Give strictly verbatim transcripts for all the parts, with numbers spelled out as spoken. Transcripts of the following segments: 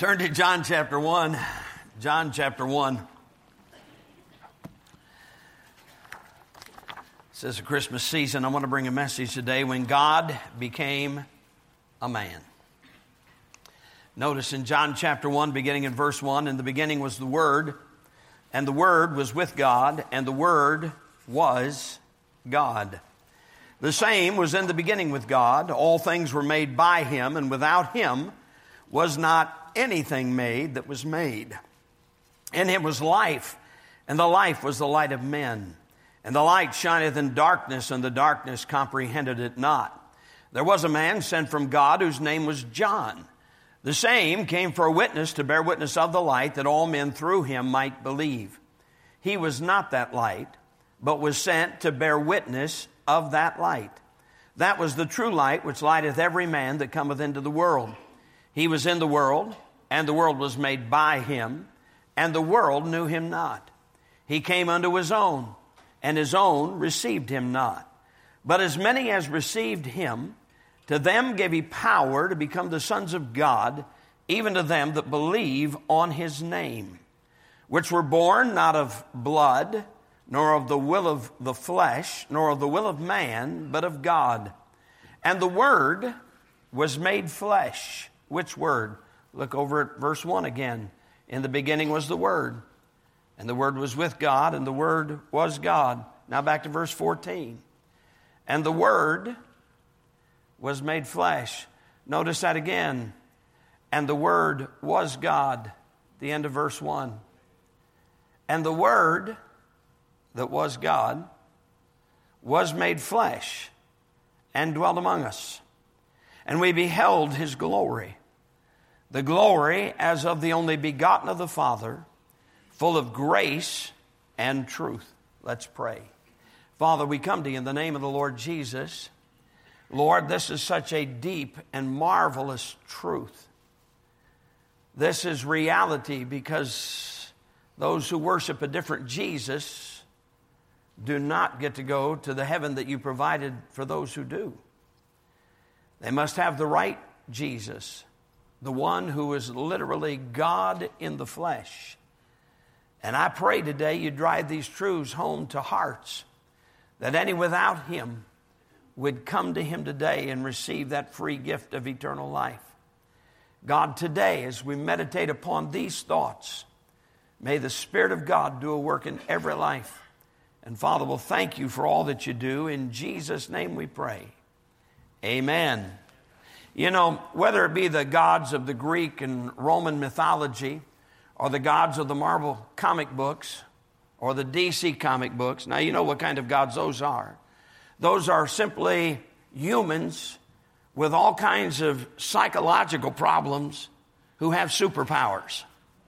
Turn to John chapter one. John chapter one. This is a Christmas season. I want to bring a message today, when God became a man. Notice in John chapter one, beginning in verse one, in the beginning was the Word, and the Word was with God, and the Word was God. The same was in the beginning with God. All things were made by Him, and without Him was not anything made that was made. In Him was life, and the life was the light of men. And the light shineth in darkness, and the darkness comprehended it not. There was a man sent from God whose name was John. The same came for a witness, to bear witness of the light, that all men through him might believe. He was not that light, but was sent to bear witness of that light. That was the true light, which lighteth every man that cometh into the world. He was in the world, and the world was made by him, and the world knew him not. He came unto his own, and his own received him not. But as many as received him, to them gave he power to become the sons of God, even to them that believe on his name, which were born not of blood, nor of the will of the flesh, nor of the will of man, but of God. And the Word was made flesh. Which Word? Look over at verse one again. In the beginning was the Word, and the Word was with God, and the Word was God. Now back to verse fourteen. And the Word was made flesh. Notice that again. And the Word was God. The end of verse one. And the Word that was God was made flesh and dwelt among us. And we beheld his glory, the glory as of the only begotten of the Father, full of grace and truth. Let's pray. Father, we come to you in the name of the Lord Jesus. Lord, this is such a deep and marvelous truth. This is reality, because those who worship a different Jesus do not get to go to the heaven that you provided for those who do. They must have the right Jesus, the one who is literally God in the flesh. And I pray today you drive these truths home to hearts, that any without him would come to him today and receive that free gift of eternal life. God, today as we meditate upon these thoughts, may the Spirit of God do a work in every life. And Father, we'll thank you for all that you do. In Jesus' name we pray. Amen. You know, whether it be the gods of the Greek and Roman mythology, or the gods of the Marvel comic books, or the D C comic books, now you know what kind of gods those are. Those are simply humans with all kinds of psychological problems who have superpowers.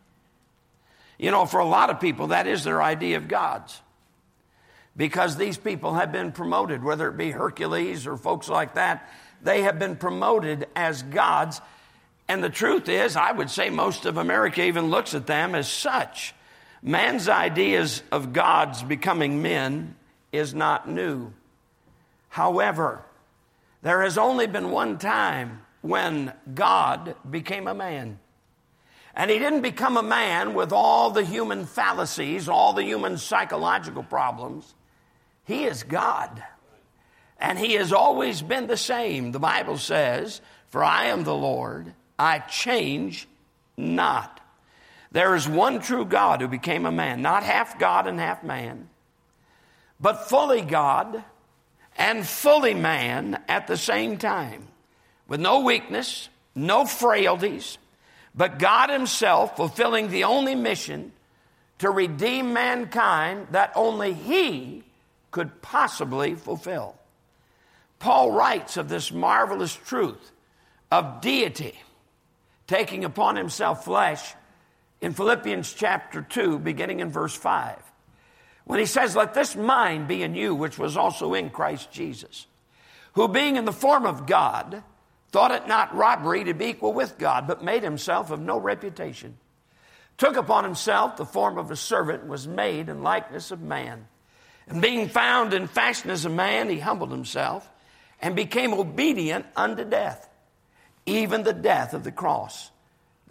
You know, for a lot of people, that is their idea of gods. Because these people have been promoted, whether it be Hercules or folks like that, they have been promoted as gods. And the truth is, I would say most of America even looks at them as such. Man's ideas of gods becoming men is not new. However, there has only been one time when God became a man. And he didn't become a man with all the human fallacies, all the human psychological problems. He is God. And he has always been the same. The Bible says, "For I am the Lord, I change not." There is one true God who became a man, not half God and half man, but fully God and fully man at the same time, with no weakness, no frailties, but God himself fulfilling the only mission to redeem mankind that only he could possibly fulfill. Paul writes of this marvelous truth of deity taking upon himself flesh in Philippians chapter two, beginning in verse five. When he says, "Let this mind be in you, which was also in Christ Jesus, who being in the form of God, thought it not robbery to be equal with God, but made himself of no reputation, took upon himself the form of a servant, and was made in likeness of man. And being found in fashion as a man, he humbled himself and became obedient unto death, even the death of the cross.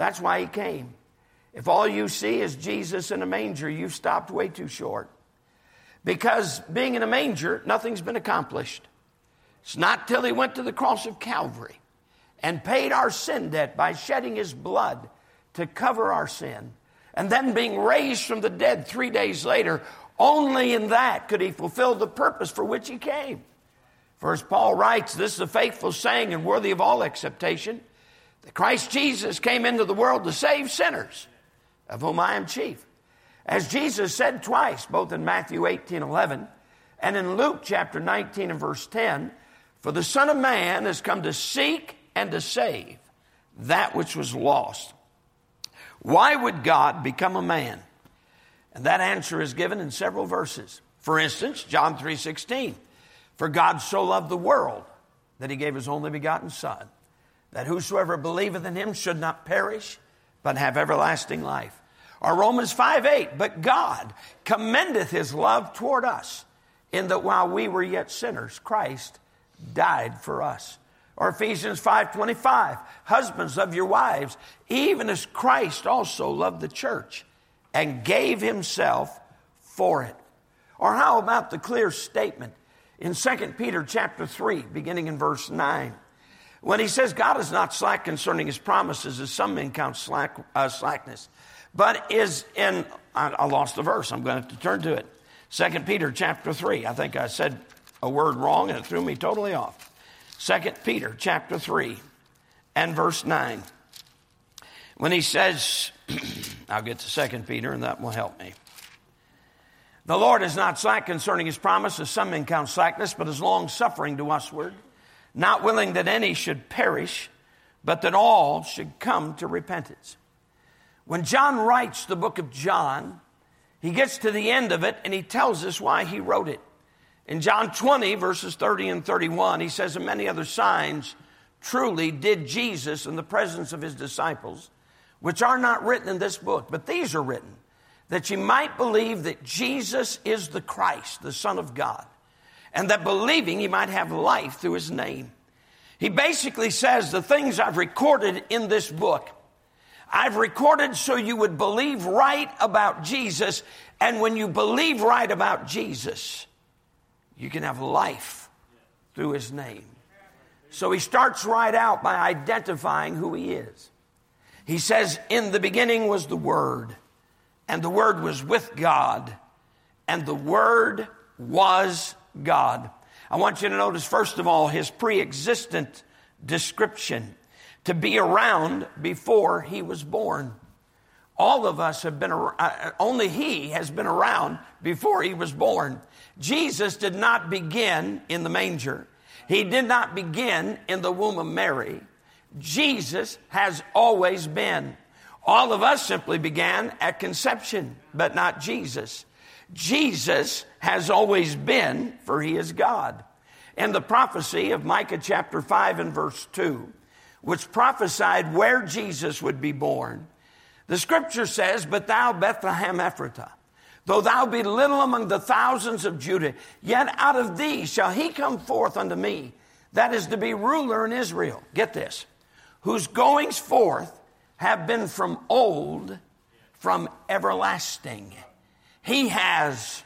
That's why he came. If all you see is Jesus in a manger, you've stopped way too short. Because being in a manger, nothing's been accomplished. It's not till he went to the cross of Calvary and paid our sin debt by shedding his blood to cover our sin, and then being raised from the dead three days later, only in that could he fulfill the purpose for which he came. For as Paul writes, this is a faithful saying and worthy of all acceptation, that Christ Jesus came into the world to save sinners, of whom I am chief. As Jesus said twice, both in Matthew eighteen eleven and in Luke chapter nineteen and verse ten, for the Son of Man has come to seek and to save that which was lost. Why would God become a man? And that answer is given in several verses. For instance, John three sixteen, for God so loved the world that he gave his only begotten Son, that whosoever believeth in him should not perish, but have everlasting life. Or Romans five eight, but God commendeth his love toward us, in that while we were yet sinners, Christ died for us. Or Ephesians five twenty-five, husbands, love your wives, even as Christ also loved the church and gave himself for it. Or how about the clear statement in Second Peter chapter three, beginning in verse nine, when he says, God is not slack concerning his promises, as some men count slack, uh, slackness, but is in, I, I lost the verse, I'm going to have to turn to it. Second Peter chapter three, I think I said a word wrong and it threw me totally off. Second Peter chapter three and verse nine. When he says, I'll get to Second Peter and that will help me. The Lord is not slack concerning his promise, as some men count slackness, but is long suffering to usward, not willing that any should perish, but that all should come to repentance. When John writes the book of John, he gets to the end of it and he tells us why he wrote it. In John twenty, verses thirty and thirty-one, he says, and many other signs truly did Jesus in the presence of his disciples, which are not written in this book, but these are written, that you might believe that Jesus is the Christ, the Son of God, and that believing you might have life through his name. He basically says the things I've recorded in this book, I've recorded so you would believe right about Jesus, and when you believe right about Jesus, you can have life through his name. So he starts right out by identifying who he is. He says, in the beginning was the Word, and the Word was with God, and the Word was God. I want you to notice, first of all, his pre-existent description, to be around before he was born. All of us have been, uh, only he has been around before he was born. Jesus did not begin in the manger. He did not begin in the womb of Mary. Jesus has always been. All of us simply began at conception, but not Jesus. Jesus has always been, for he is God. And the prophecy of Micah chapter five and verse two, which prophesied where Jesus would be born, the scripture says, but thou Bethlehem Ephratah, though thou be little among the thousands of Judah, yet out of thee shall he come forth unto me, that is to be ruler in Israel. Get this. Whose goings forth have been from old, from everlasting. He has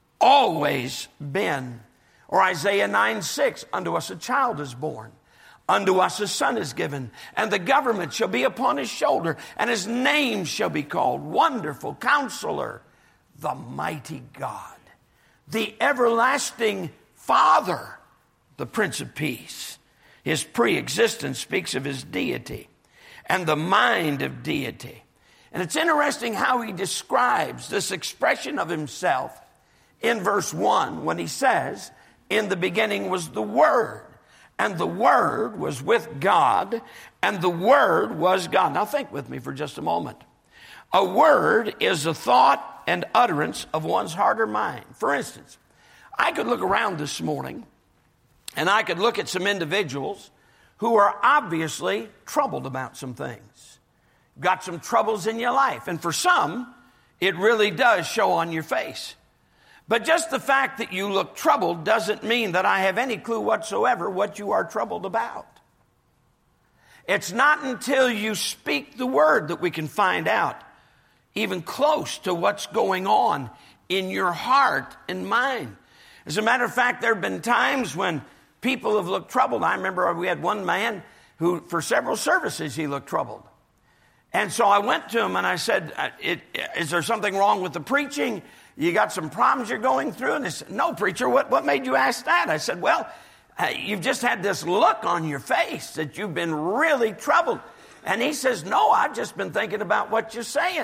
always been. Or Isaiah nine six, unto us a child is born, unto us a son is given, and the government shall be upon his shoulder, and his name shall be called Wonderful Counselor, the Mighty God, the Everlasting Father, the Prince of Peace. His pre-existence speaks of his deity and the mind of deity. And it's interesting how he describes this expression of himself in verse one when he says, in the beginning was the Word, and the Word was with God, and the Word was God. Now think with me for just a moment. A word is a thought and utterance of one's heart or mind. For instance, I could look around this morning and I could look at some individuals who are obviously troubled about some things. Got some troubles in your life. And for some, it really does show on your face. But just the fact that you look troubled doesn't mean that I have any clue whatsoever what you are troubled about. It's not until you speak the word that we can find out even close to what's going on in your heart and mind. As a matter of fact, there have been times when people have looked troubled. I remember we had one man who, for several services, he looked troubled. And so I went to him and I said, it, is there something wrong with the preaching? You got some problems you're going through? And he said, no, preacher, what, what made you ask that? I said, well, uh, you've just had this look on your face that you've been really troubled. And he says, no, I've just been thinking about what you're saying.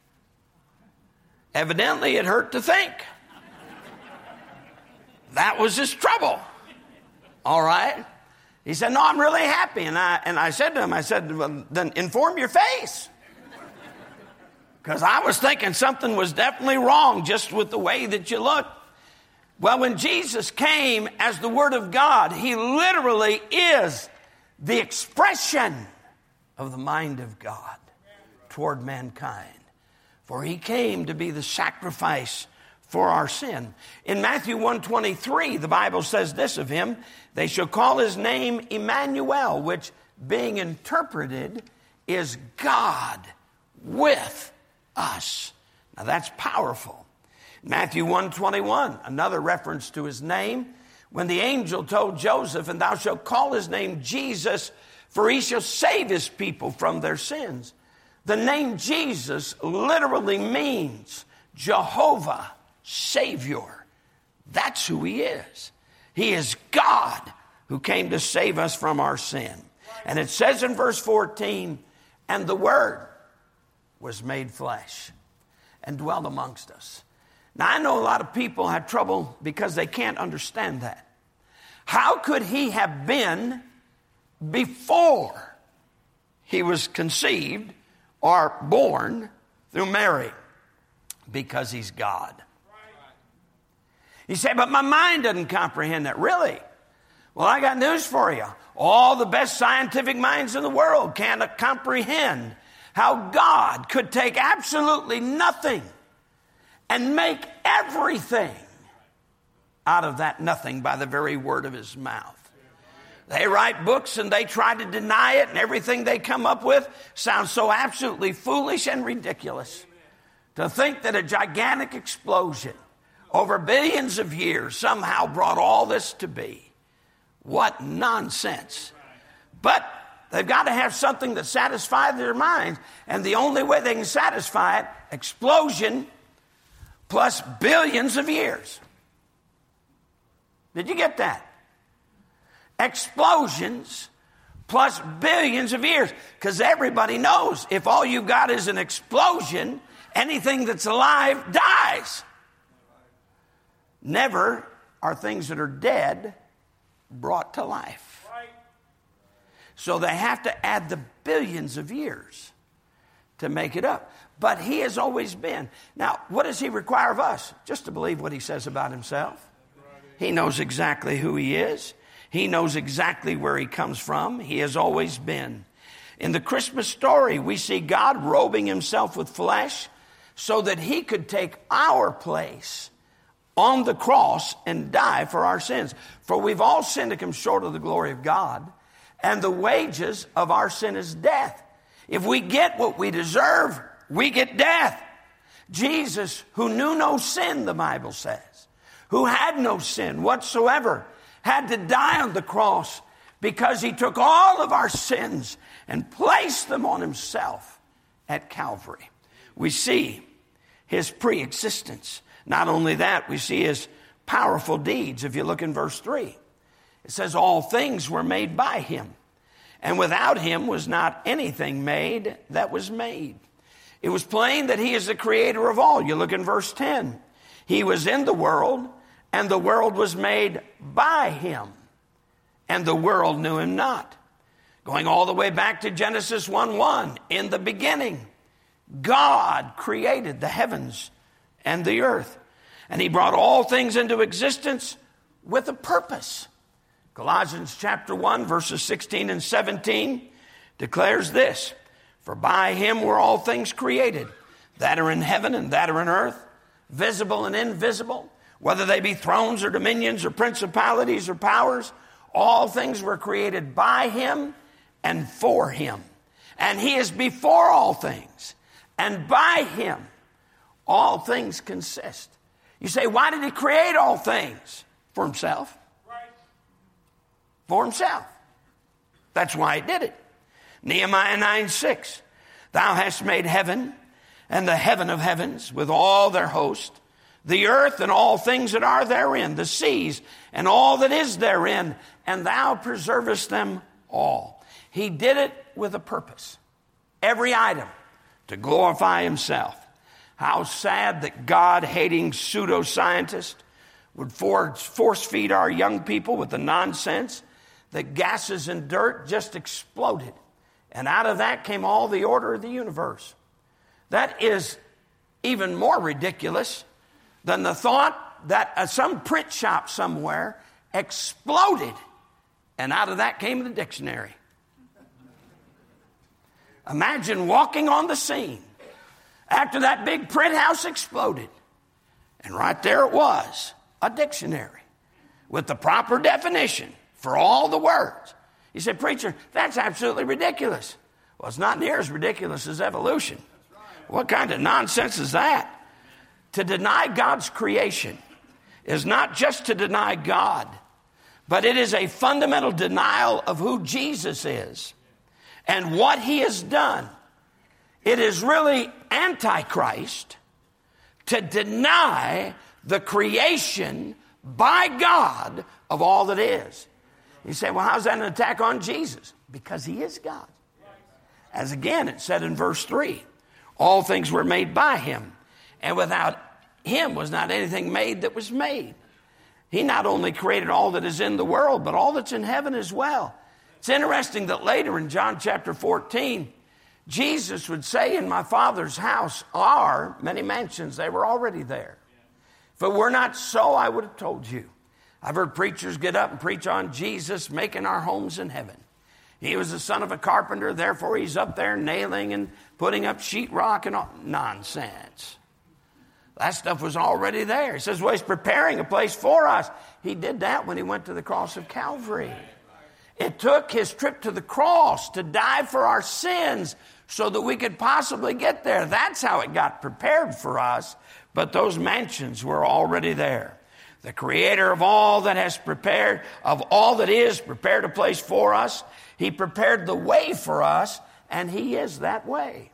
Evidently, it hurt to think. That was his trouble. All right? He said, no, I'm really happy. And I, and I said to him, I said, well, then inform your face. Because I was thinking something was definitely wrong just with the way that you look. Well, when Jesus came as the Word of God, he literally is the expression of the mind of God toward mankind. For he came to be the sacrifice for our sin. In Matthew one twenty-three, the Bible says this of him, they shall call his name Emmanuel, which being interpreted is God with us. Now that's powerful. Matthew one twenty-one, another reference to his name, when the angel told Joseph, and thou shalt call his name Jesus, for he shall save his people from their sins. The name Jesus literally means Jehovah Savior. That's who he is. He is God who came to save us from our sin. And it says in verse fourteen, and the Word was made flesh and dwelt amongst us. Now, I know a lot of people have trouble because they can't understand that. How could he have been before he was conceived or born through Mary? Because he's God. You say, but my mind doesn't comprehend that. Really? Well, I got news for you. All the best scientific minds in the world can't comprehend how God could take absolutely nothing and make everything out of that nothing by the very word of his mouth. They write books and they try to deny it, and everything they come up with sounds so absolutely foolish and ridiculous. To think that a gigantic explosion over billions of years somehow brought all this to be. What nonsense. But they've got to have something that satisfies their minds. And the only way they can satisfy it, explosion plus billions of years. Did you get that? Explosions plus billions of years. Because everybody knows if all you got is an explosion, anything that's alive dies. Never are things that are dead brought to life. So they have to add the billions of years to make it up. But he has always been. Now, what does he require of us? Just to believe what he says about himself. He knows exactly who he is. He knows exactly where he comes from. He has always been. In the Christmas story, we see God robing himself with flesh so that he could take our place on the cross and die for our sins. For we've all sinned and come short of the glory of God, and the wages of our sin is death. If we get what we deserve, we get death. Jesus, who knew no sin, the Bible says, who had no sin whatsoever, had to die on the cross because he took all of our sins and placed them on himself at Calvary. We see his pre-existence. Not only that, we see his powerful deeds. If you look in verse three, it says, all things were made by him, and without him was not anything made that was made. It was plain that he is the creator of all. You look in verse ten. He was in the world, and the world was made by him, and the world knew him not. Going all the way back to Genesis one one, in the beginning, God created the heavens and the earth. And he brought all things into existence with a purpose. Colossians chapter one, verses sixteen and seventeen declares this, for by him were all things created, that are in heaven and that are in earth, visible and invisible, whether they be thrones or dominions or principalities or powers, all things were created by him and for him. And he is before all things, and by him all things consist. You say, why did he create all things? For himself. Right. For himself. That's why he did it. Nehemiah nine six. Thou hast made heaven and the heaven of heavens with all their host, the earth and all things that are therein, the seas and all that is therein, and thou preservest them all. He did it with a purpose. Every item to glorify himself. How sad that God-hating pseudoscientists would force feed our young people with the nonsense that gases and dirt just exploded. And out of that came all the order of the universe. That is even more ridiculous than the thought that uh, some print shop somewhere exploded, and out of that came the dictionary. Imagine walking on the scene after that big print house exploded, and right there it was, a dictionary with the proper definition for all the words. You say, preacher, that's absolutely ridiculous. Well, it's not near as ridiculous as evolution. What kind of nonsense is that? To deny God's creation is not just to deny God, but it is a fundamental denial of who Jesus is and what he has done. It is really antichrist to deny the creation by God of all that is. You say, well, how's that an attack on Jesus? Because he is God. As again, it said in verse three, all things were made by him, and without him was not anything made that was made. He not only created all that is in the world, but all that's in heaven as well. It's interesting that later in John chapter fourteen, Jesus would say, in my Father's house are many mansions. They were already there. If it were not so, I would have told you. I've heard preachers get up and preach on Jesus making our homes in heaven. He was the son of a carpenter, therefore he's up there nailing and putting up sheetrock and all. Nonsense. That stuff was already there. He says, well, he's preparing a place for us. He did that when he went to the cross of Calvary. It took his trip to the cross to die for our sins so that we could possibly get there. That's how it got prepared for us. But those mansions were already there. The creator of all that has prepared, of all that is, prepared a place for us. He prepared the way for us, and he is that way.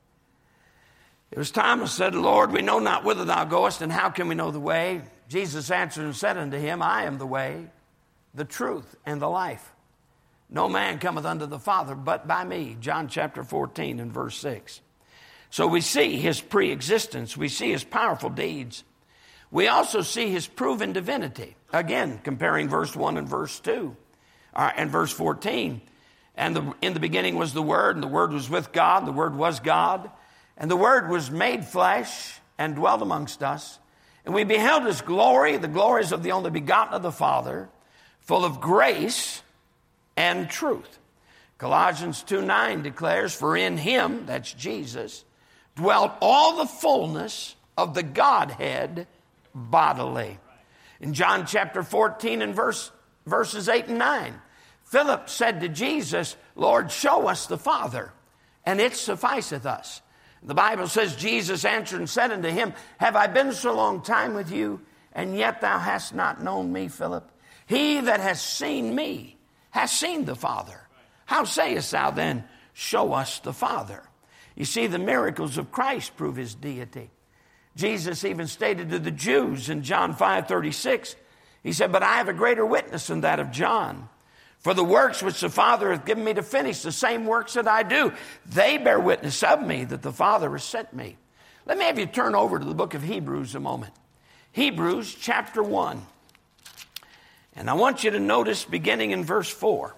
It was Thomas said, Lord, we know not whither thou goest, and how can we know the way? Jesus answered and said unto him, I am the way, the truth, and the life. No man cometh unto the Father but by me. John chapter fourteen and verse six. So we see his pre-existence. We see his powerful deeds. We also see his proven divinity. Again, comparing verse one and verse two. Uh, and verse fourteen. And the, in the beginning was the Word, and the Word was with God, and the Word was God. And the Word was made flesh and dwelt amongst us. And we beheld his glory, the glories of the only begotten of the Father, full of grace and truth. Colossians two nine declares, for in him, that's Jesus, dwelt all the fullness of the Godhead bodily. In John chapter fourteen and verse, verses eight and nine, Philip said to Jesus, Lord, show us the Father, and it sufficeth us. The Bible says, Jesus answered and said unto him, have I been so long time with you, and yet thou hast not known me, Philip? He that has seen me has seen the Father. How sayest thou then, show us the Father? You see, the miracles of Christ prove his deity. Jesus even stated to the Jews in John five thirty-six, he said, but I have a greater witness than that of John. For the works which the Father hath given me to finish, the same works that I do, they bear witness of me that the Father has sent me. Let me have you turn over to the book of Hebrews a moment. Hebrews chapter one. And I want you to notice beginning in verse four.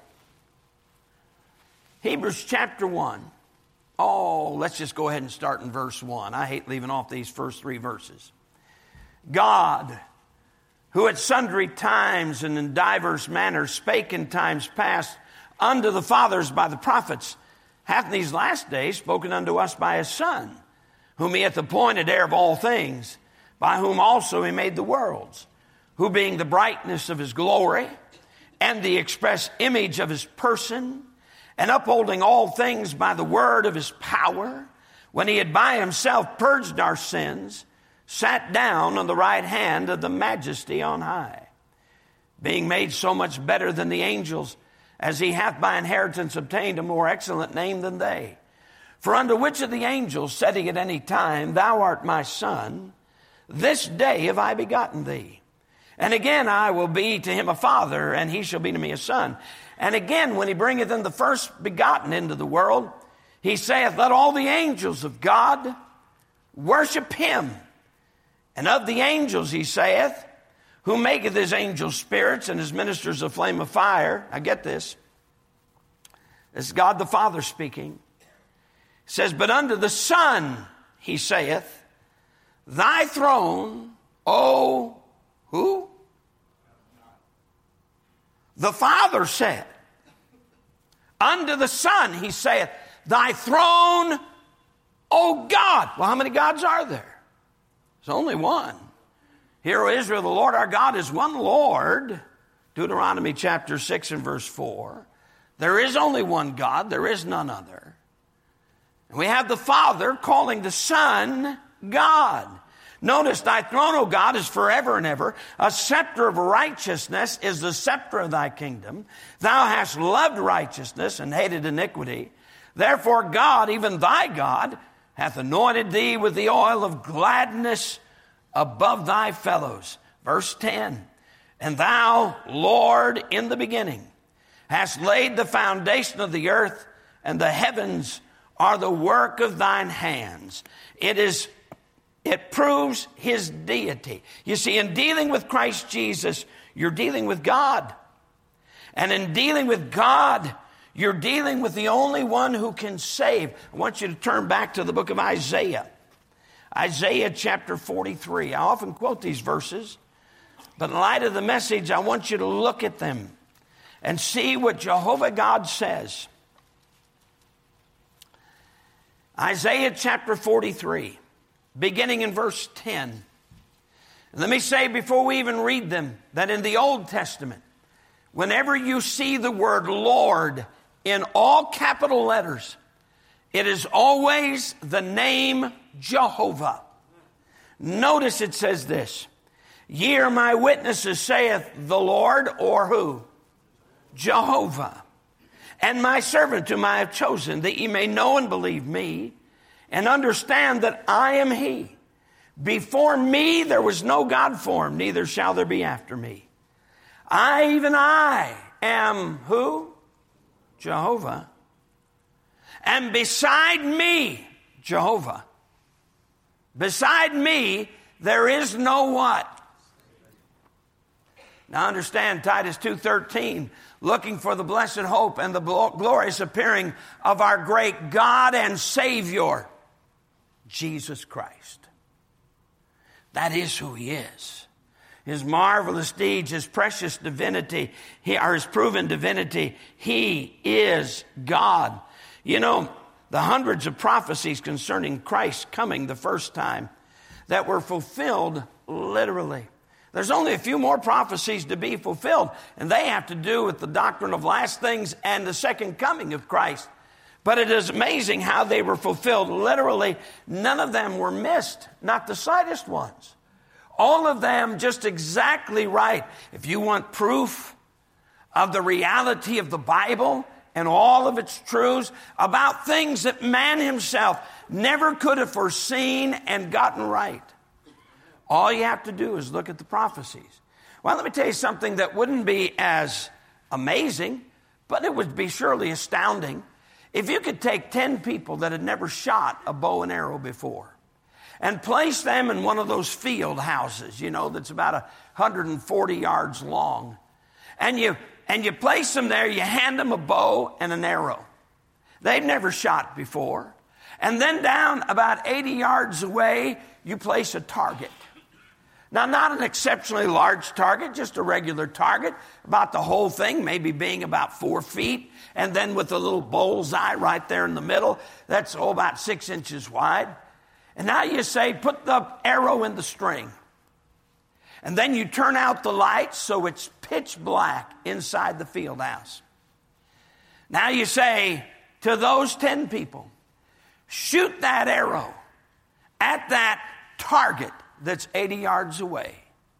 Hebrews chapter one. Oh, let's just go ahead and start in verse one. I hate leaving off these first three verses. God, who at sundry times and in divers manners spake in times past unto the fathers by the prophets, hath in these last days spoken unto us by his Son, whom he hath appointed heir of all things, by whom also he made the worlds, who being the brightness of his glory and the express image of his person, and upholding all things by the word of his power, when he had by himself purged our sins, sat down on the right hand of the majesty on high, being made so much better than the angels, as he hath by inheritance obtained a more excellent name than they. For unto which of the angels said he at any time, Thou art my son, this day have I begotten thee. And again I will be to him a father, and he shall be to me a son. And again, when he bringeth in the first begotten into the world, he saith, Let all the angels of God worship him. And of the angels, he saith, Who maketh his angels spirits and his ministers a flame of fire. I get this. This is God the Father speaking. He says, But unto the Son, he saith, Thy throne, O who? The Father said, Unto the Son, he saith, Thy throne, O God. Well, how many gods are there? There's only one. Hear, O Israel, the Lord our God is one Lord. Deuteronomy chapter six and verse four. There is only one God. There is none other. And we have the Father calling the Son God. Notice, thy throne, O God, is forever and ever. A scepter of righteousness is the scepter of thy kingdom. Thou hast loved righteousness and hated iniquity. Therefore God, even thy God, hath anointed thee with the oil of gladness above thy fellows. Verse ten. And thou, Lord, in the beginning, hast laid the foundation of the earth, and the heavens are the work of thine hands. It is It proves his deity. You see, in dealing with Christ Jesus, you're dealing with God. And in dealing with God, you're dealing with the only one who can save. I want you to turn back to the book of Isaiah. Isaiah chapter forty-three. I often quote these verses, but in light of the message, I want you to look at them and see what Jehovah God says. Isaiah chapter forty-three. Beginning in verse ten. And let me say before we even read them that in the Old Testament, whenever you see the word Lord in all capital letters, it is always the name Jehovah. Notice it says this, Ye are my witnesses, saith the Lord, or who? Jehovah. And my servant whom I have chosen, that ye may know and believe me, and understand that I am he. Before me there was no God formed, neither shall there be after me. I, even I, am who? Jehovah. And beside me, Jehovah. Beside me, there is no what? Now understand Titus two thirteen, looking for the blessed hope and the glorious appearing of our great God and Savior, Jesus Christ. That is who he is. His marvelous deeds, his precious divinity, he, or his proven divinity, he is God. You know, the hundreds of prophecies concerning Christ coming the first time that were fulfilled literally. There's only a few more prophecies to be fulfilled, and they have to do with the doctrine of last things and the second coming of Christ. But it is amazing how they were fulfilled. Literally, none of them were missed, not the slightest ones. All of them just exactly right. If you want proof of the reality of the Bible and all of its truths about things that man himself never could have foreseen and gotten right, all you have to do is look at the prophecies. Well, let me tell you something that wouldn't be as amazing, but it would be surely astounding. If you could take ten people that had never shot a bow and arrow before and place them in one of those field houses, you know, that's about one hundred forty yards long, and you and you place them there, you hand them a bow and an arrow. They've never shot before. And then down about eighty yards away, you place a target. Now, not an exceptionally large target, just a regular target, about the whole thing, maybe being about four feet, and then with a little bullseye right there in the middle, that's oh, about six inches wide. And now you say, put the arrow in the string. And then you turn out the lights so it's pitch black inside the field house. Now you say to those ten people, shoot that arrow at that target that's eighty yards away.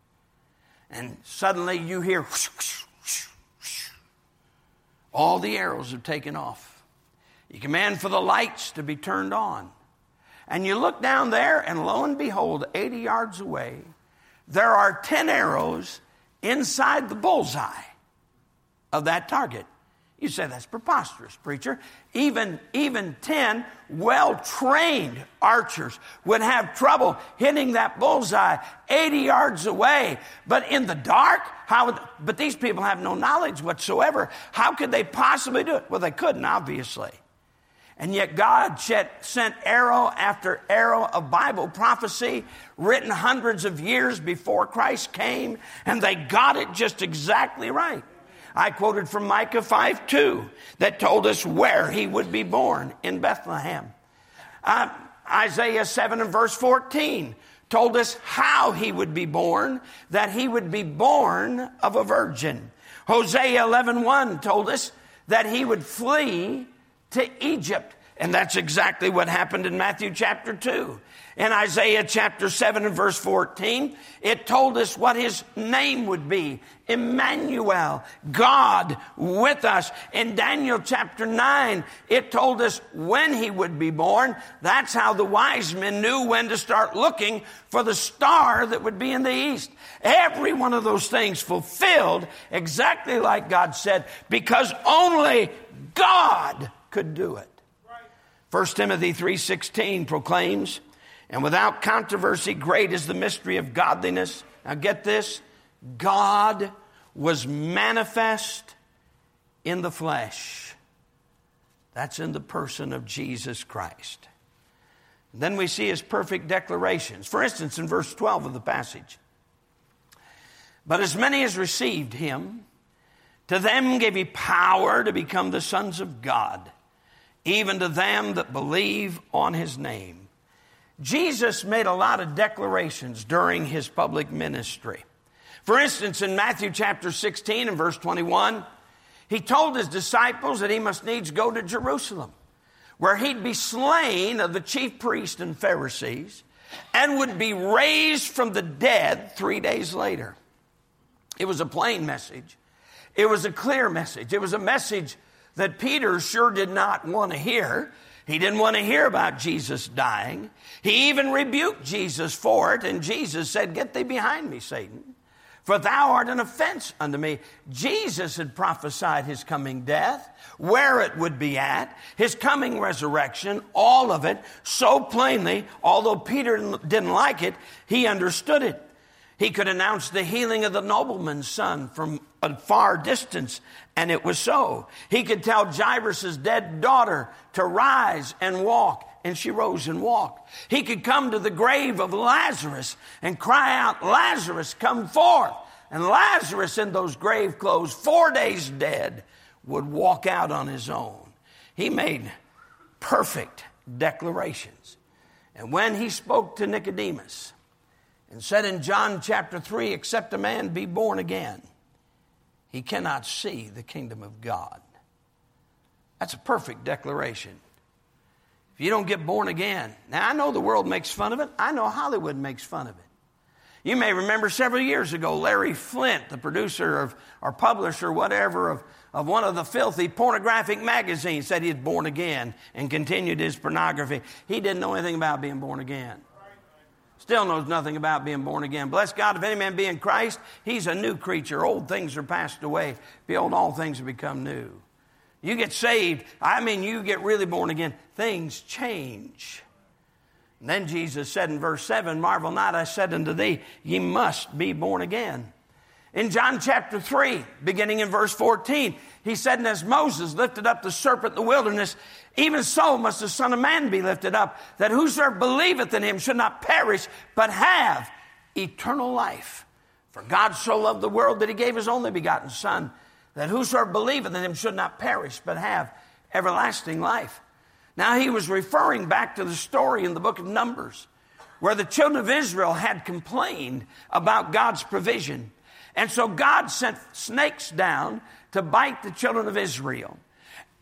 And suddenly you hear whoosh, whoosh, whoosh, whoosh. All the arrows have taken off. You command for the lights to be turned on. And you look down there, and lo and behold, eighty yards away, there are ten arrows inside the bullseye of that target. You say, that's preposterous, preacher. Even, even ten well-trained archers would have trouble hitting that bullseye eighty yards away. But in the dark, how would, but these people have no knowledge whatsoever. How could they possibly do it? Well, they couldn't, obviously. And yet God sent arrow after arrow of Bible prophecy written hundreds of years before Christ came, and they got it just exactly right. I quoted from Micah five two that told us where he would be born, in Bethlehem. Uh, Isaiah seven and verse fourteen told us how he would be born, that he would be born of a virgin. Hosea eleven one told us that he would flee to Egypt. And that's exactly what happened in Matthew chapter two. In Isaiah chapter seven and verse fourteen, it told us what his name would be. Emmanuel, God with us. In Daniel chapter nine, it told us when he would be born. That's how the wise men knew when to start looking for the star that would be in the east. Every one of those things fulfilled exactly like God said, because only God could do it. First Timothy three sixteen proclaims, and without controversy, great is the mystery of godliness. Now get this, God was manifest in the flesh. That's in the person of Jesus Christ. And then we see his perfect declarations. For instance, in verse twelve of the passage, but as many as received him, to them gave he power to become the sons of God, even to them that believe on his name. Jesus made a lot of declarations during his public ministry. For instance, in Matthew chapter sixteen and verse twenty-one, he told his disciples that he must needs go to Jerusalem, where he'd be slain of the chief priests and Pharisees, and would be raised from the dead three days later. It was a plain message. It was a clear message. It was a message that Peter sure did not want to hear. He didn't want to hear about Jesus dying. He even rebuked Jesus for it, and Jesus said, get thee behind me, Satan, for thou art an offense unto me. Jesus had prophesied his coming death, where it would be at, his coming resurrection, all of it, so plainly, although Peter didn't like it, he understood it. He could announce the healing of the nobleman's son from a far distance, and it was so. He could tell Jairus' dead daughter to rise and walk, and she rose and walked. He could come to the grave of Lazarus and cry out, Lazarus, come forth. And Lazarus, in those grave clothes, four days dead, would walk out on his own. He made perfect declarations. And when he spoke to Nicodemus and said in John chapter three, except a man be born again, he cannot see the kingdom of God. That's a perfect declaration. If you don't get born again, now I know the world makes fun of it. I know Hollywood makes fun of it. You may remember several years ago, Larry Flint, the producer of, or publisher, whatever, of, of one of the filthy pornographic magazines, said he had born again and continued his pornography. He didn't know anything about being born again. Still knows nothing about being born again. Bless God, if any man be in Christ, he's a new creature. Old things are passed away. Behold, all things have become new. You get saved, I mean you get really born again, things change. And then Jesus said in verse seven, marvel not, I said unto thee, ye must be born again. In John chapter three, beginning in verse fourteen, he said, and as Moses lifted up the serpent in the wilderness, even so must the Son of Man be lifted up, that whosoever believeth in him should not perish, but have eternal life. For God so loved the world that he gave his only begotten Son, that whosoever believeth in him should not perish, but have everlasting life. Now he was referring back to the story in the book of Numbers, where the children of Israel had complained about God's provision. And so God sent snakes down to bite the children of Israel.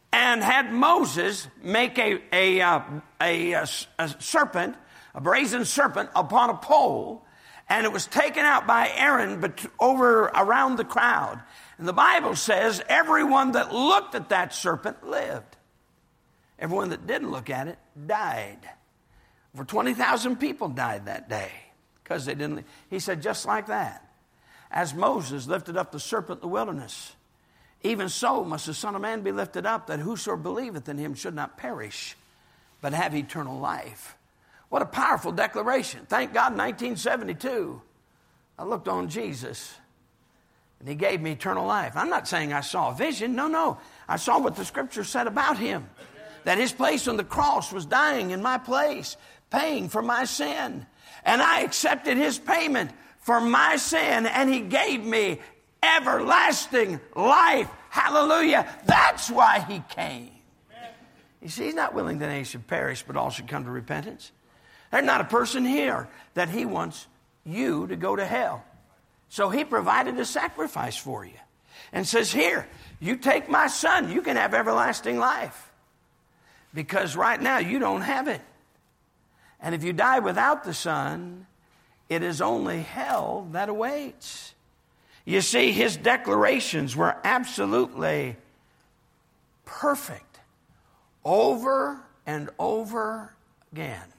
and had Moses make a, a, uh, a, a, a serpent, a brazen serpent upon a pole, and it was taken out by Aaron but over around the crowd. And the Bible says everyone that looked at that serpent lived. Everyone that didn't look at it died. Over twenty thousand people died that day because they didn't. He said, just like that, as Moses lifted up the serpent in the wilderness, even so must the Son of Man be lifted up, that whosoever believeth in him should not perish, but have eternal life. What a powerful declaration. Thank God in nineteen seventy-two, I looked on Jesus, and he gave me eternal life. I'm not saying I saw a vision. No, no. I saw what the Scripture said about him, that his place on the cross was dying in my place, paying for my sin. And I accepted his payment for my sin, and he gave me everlasting life. Hallelujah. That's why he came. You see, he's not willing that any should perish, but all should come to repentance. There's not a person here that he wants you to go to hell. So he provided a sacrifice for you and says, here, you take my son, you can have everlasting life. Because right now you don't have it. And if you die without the Son, it is only hell that awaits. You see, his declarations were absolutely perfect over and over again.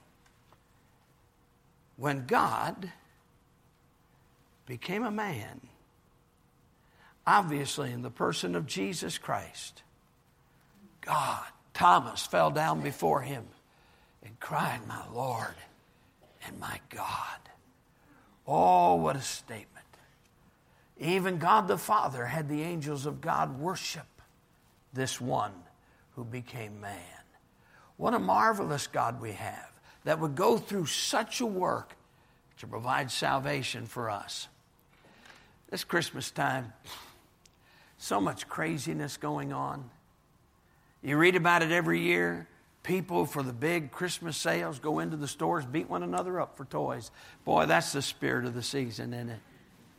When God became a man, obviously in the person of Jesus Christ, God, Thomas fell down before him and cried, my Lord and my God. Oh, what a statement. Even God the Father had the angels of God worship this one who became man. What a marvelous God we have that would go through such a work to provide salvation for us. This Christmas time, so much craziness going on. You read about it every year. People for the big Christmas sales go into the stores, beat one another up for toys. Boy, that's the spirit of the season, isn't it?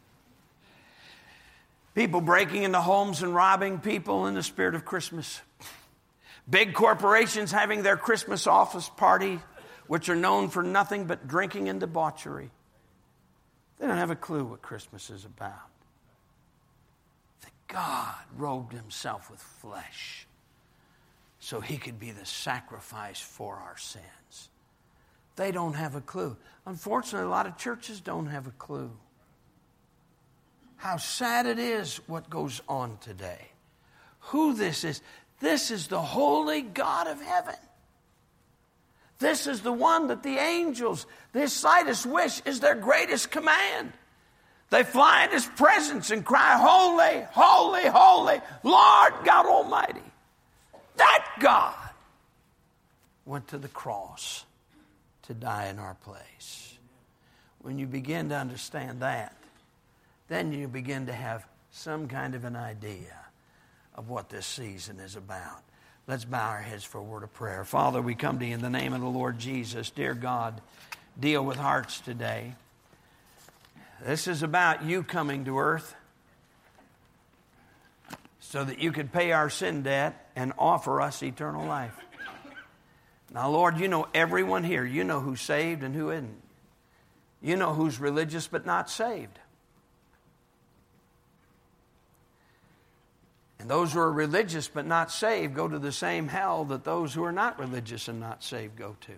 People breaking into homes and robbing people in the spirit of Christmas. Big corporations having their Christmas office party, which are known for nothing but drinking and debauchery. They don't have a clue what Christmas is about. That God robed himself with flesh so he could be the sacrifice for our sins. They don't have a clue. Unfortunately, a lot of churches don't have a clue. How sad it is what goes on today. Who this is. This is the holy God of heaven. This is the one that the angels, their slightest wish is their greatest command. They fly in his presence and cry, holy, holy, holy, Lord God Almighty. That God went to the cross to die in our place. When you begin to understand that, then you begin to have some kind of an idea of what this season is about. Let's bow our heads for a word of prayer. Father, we come to you in the name of the Lord Jesus. Dear God, deal with hearts today. This is about you coming to earth so that you could pay our sin debt and offer us eternal life. Now, Lord, you know everyone here. You know who's saved and who isn't. You know who's religious but not saved. And those who are religious but not saved go to the same hell that those who are not religious and not saved go to.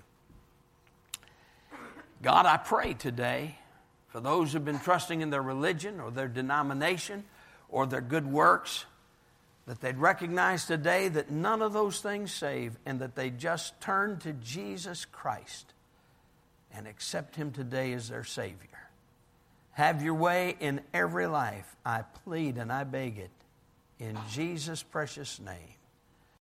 God, I pray today for those who have been trusting in their religion or their denomination or their good works, that they'd recognize today that none of those things save and that they just turn to Jesus Christ and accept him today as their Savior. Have your way in every life. I plead and I beg it in Jesus' precious name.